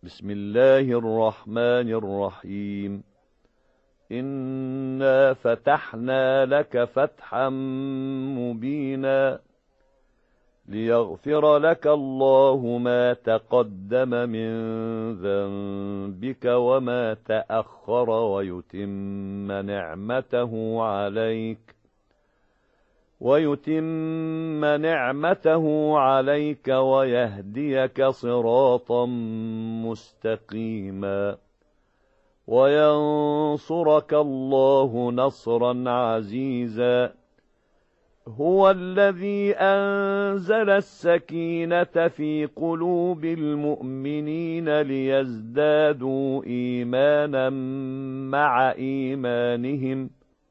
بسم الله الرحمن الرحيم. إنا فتحنا لك فتحا مبينا ليغفر لك الله ما تقدم من ذنبك وما تأخر ويتم نعمته عليك ويهديك صراطا مستقيما وينصرك الله نصرا عزيزا. هو الذي أنزل السكينة في قلوب المؤمنين ليزدادوا إيمانا مع إيمانهم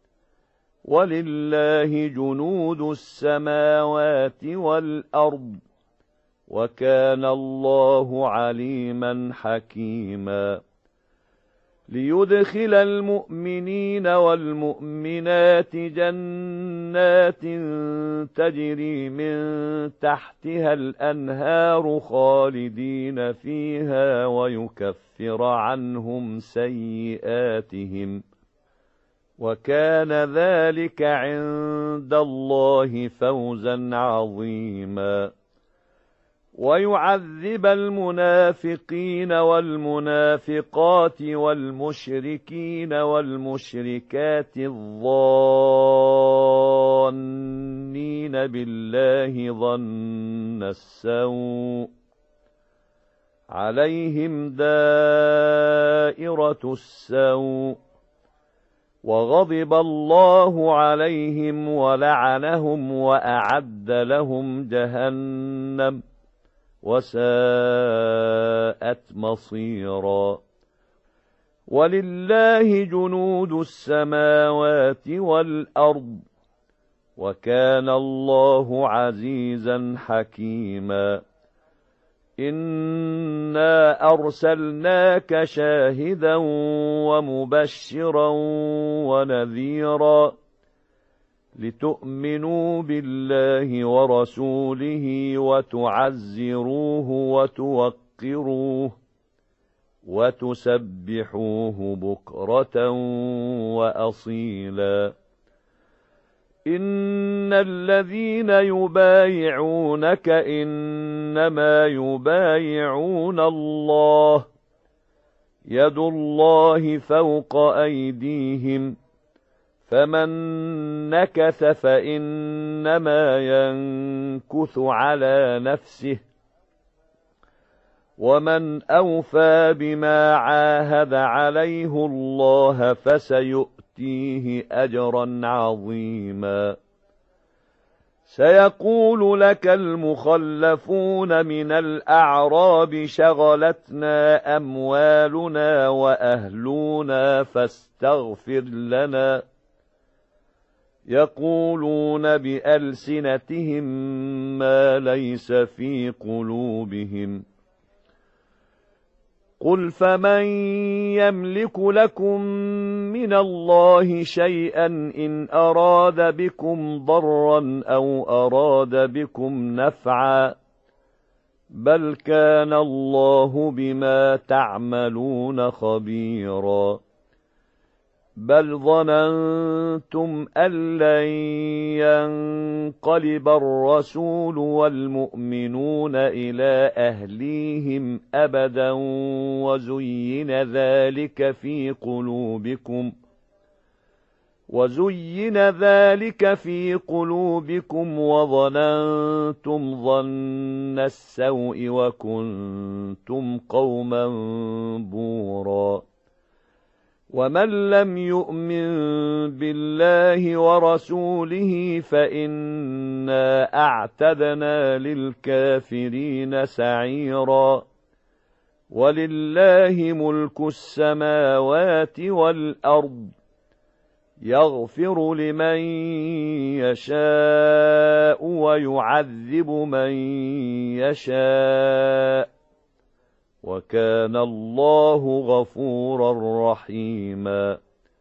ولله جنود السماوات والأرض وكان الله عليما حكيما. ليدخل المؤمنين والمؤمنات جنات تجري من تحتها الأنهار خالدين فيها ويكفر عنهم سيئاتهم وكان ذلك عند الله فوزا عظيما. ويعذب المنافقين والمنافقات والمشركين والمشركات الظانين بالله ظن السوء عليهم دائرة السوء وغضب الله عليهم ولعنهم وأعد لهم جهنم وساءت مصيرا. ولله جنود السماوات والأرض وكان الله عزيزا حكيما. إنا أرسلناك شاهدا ومبشرا ونذيرا لتؤمنوا بالله ورسوله وتعزروه وتوقروه وتسبحوه بكرة وأصيلا. إن الذين يبايعونك إنما يبايعون الله يد الله فوق أيديهم فمن نكث فإنما ينكث على نفسه ومن أوفى بما عاهد عليه الله فسيؤتيه أجرا عظيما. سيقول لك المخلفون من الأعراب شغلتنا أموالنا وأهلنا فاستغفر لنا يقولون بألسنتهم ما ليس في قلوبهم قل فمن يملك لكم من الله شيئا إن أراد بكم ضرا أو أراد بكم نفعا بل كان الله بما تعملون خبيرا. بل ظننتم أن لن ينقلب الرسول والمؤمنون إلى أهليهم أبدا وزين ذلك في قلوبكم وظننتم ظن السوء وكنتم قوما بورا. ومن لم يؤمن بالله ورسوله فإنا أعتدنا للكافرين سعيرا. ولله ملك السماوات والأرض يغفر لمن يشاء ويعذب من يشاء وكان الله غفورا رحيما.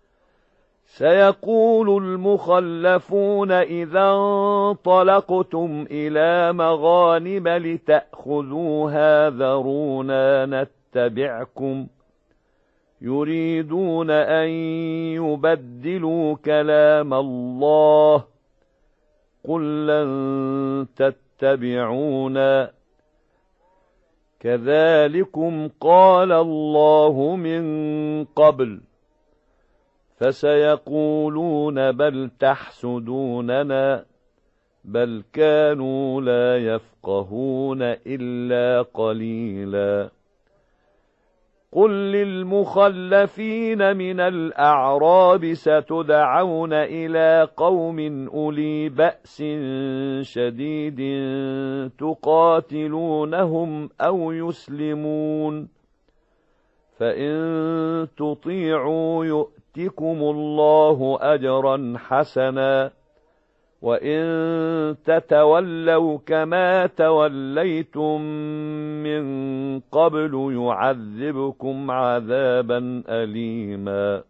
سيقول المخلفون إذا انطلقتم إلى مغانم لتأخذوها ذرونا نتبعكم يريدون أن يبدلوا كلام الله قل لن تتبعونا كذلكم قال الله من قبل فسيقولون بل تحسدوننا بل كانوا لا يفقهون إلا قليلا قل للمخلفين من الأعراب ستدعون إلى قوم أولي بأس شديد تقاتلونهم أو يسلمون فإن تطيعوا يؤتكم الله أجرا حسنا وإن تتولوا كما توليتم من قبل يعذبكم عذابا أليما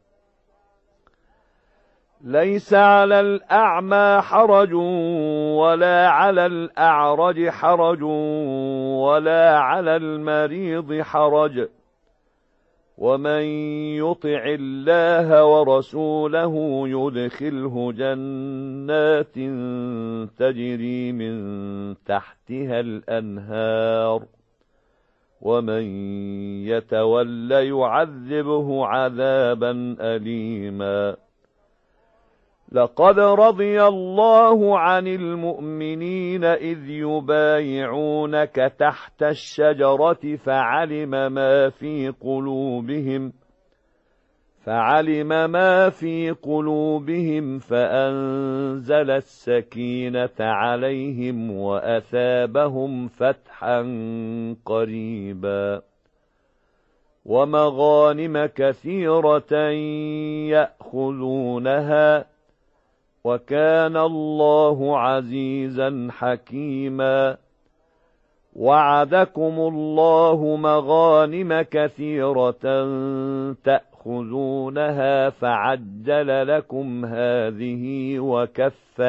ليس على الأعمى حرج ولا على الأعرج حرج ولا على المريض حرج ومن يطع الله ورسوله يدخله جنات تجري من تحتها الأنهار ومن يتول يعذبه عذابا أليما لقد رضي الله عن المؤمنين إذ يبايعونك تحت الشجرة فعلم ما في قلوبهم فأنزل السكينة عليهم وأثابهم فتحا قريبا ومغانم كثيرة يأخذونها وكان الله عزيزا حكيما وعدكم الله مغانم كثيرة تأخذونها فعجل لكم هذه وكف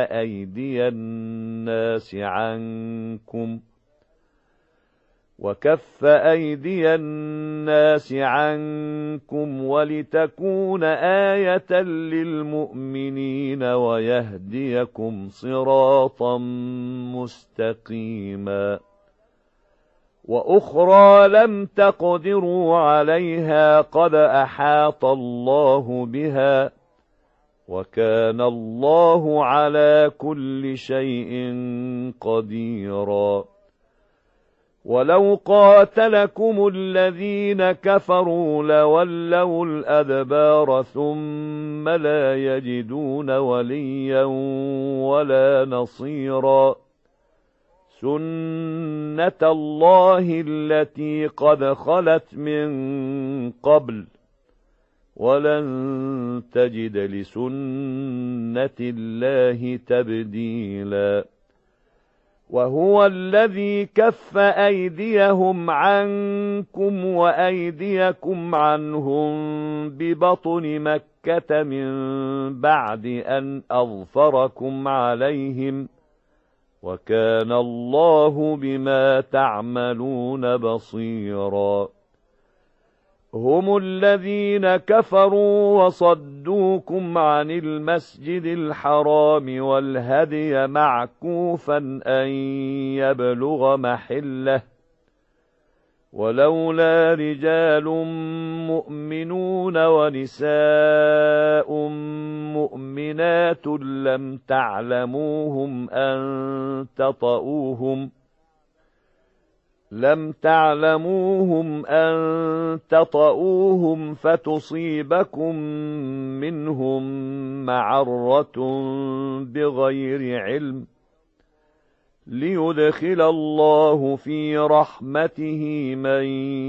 أيدي الناس عنكم ولتكون آية للمؤمنين ويهديكم صراطا مستقيما وأخرى لم تقدروا عليها قد أحاط الله بها وكان الله على كل شيء قديرا ولو قاتلكم الذين كفروا لولوا الأدبار ثم لا يجدون وليا ولا نصيرا سنة الله التي قد خلت من قبل ولن تجد لسنة الله تبديلا وهو الذي كف أيديهم عنكم وأيديكم عنهم ببطن مكة من بعد أن أظفركم عليهم وكان الله بما تعملون بصيرا هم الذين كفروا وصدوكم عن المسجد الحرام والهدي معكوفا أن يبلغ محله ولولا رجال مؤمنون ونساء مؤمنات لم تعلموهم أن تطؤوهم فتصيبكم منهم معرة بغير علم ليدخل الله في رحمته من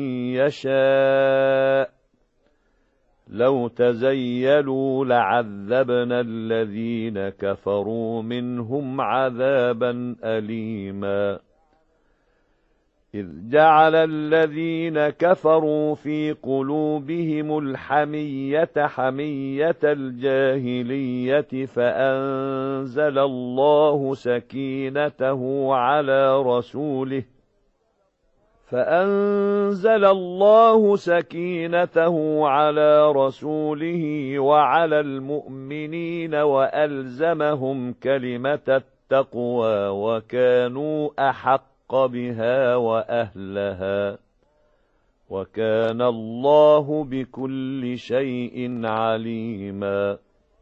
يشاء لو تزيلوا لعذبنا الذين كفروا منهم عذابا أليما إذ جعل الذين كفروا في قلوبهم الحمية حمية الجاهلية فأنزل الله سكينته فأنزل الله سكينته على رسوله وعلى المؤمنين وألزمهم كلمة التقوى وكانوا أحق بها وأهلها وكان الله بكل شيء عليما.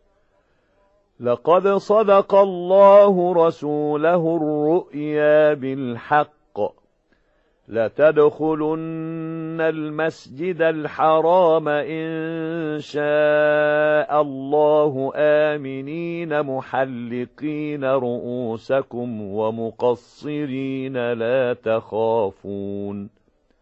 لقد صدق الله رسوله الرؤيا بالحق لتدخلن المسجد الحرام إن شاء الله آمنين محلقين رؤوسكم ومقصرين لا تخافون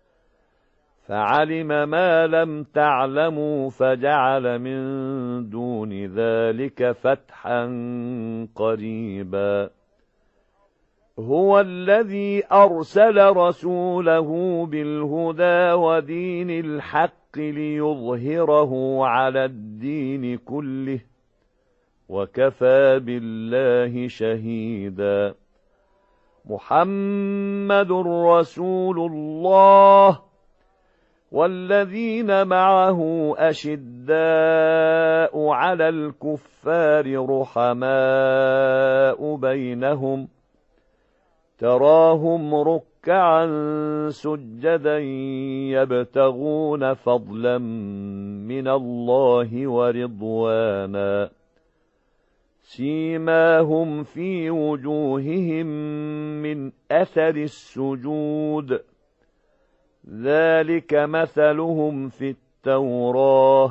فعلم ما لم تعلموا فجعل من دون ذلك فتحا قريبا. هو الذي أرسل رسوله بالهدى ودين الحق ليظهره على الدين كله وكفى بالله شهيدا. محمد رسول الله والذين معه أشداء على الكفار رحماء بينهم تراهم ركعا سجدا يبتغون فضلا من الله ورضوانا سيماهم في وجوههم من أثر السجود ذلك مثلهم في التوراة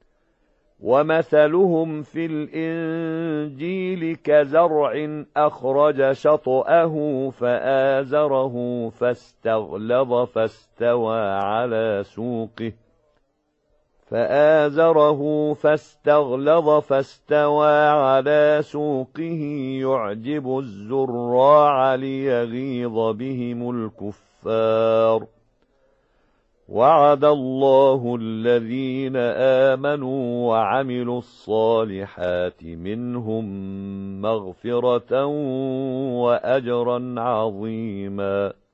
ومثلهم في الإنجيل كزرع أخرج شطأه فآزره فاستغلظ فاستوى على سوقه يعجب الزراع ليغيظ بهم الكفار. وعد الله الذين آمنوا وعملوا الصالحات منهم مغفرة وأجرا عظيما.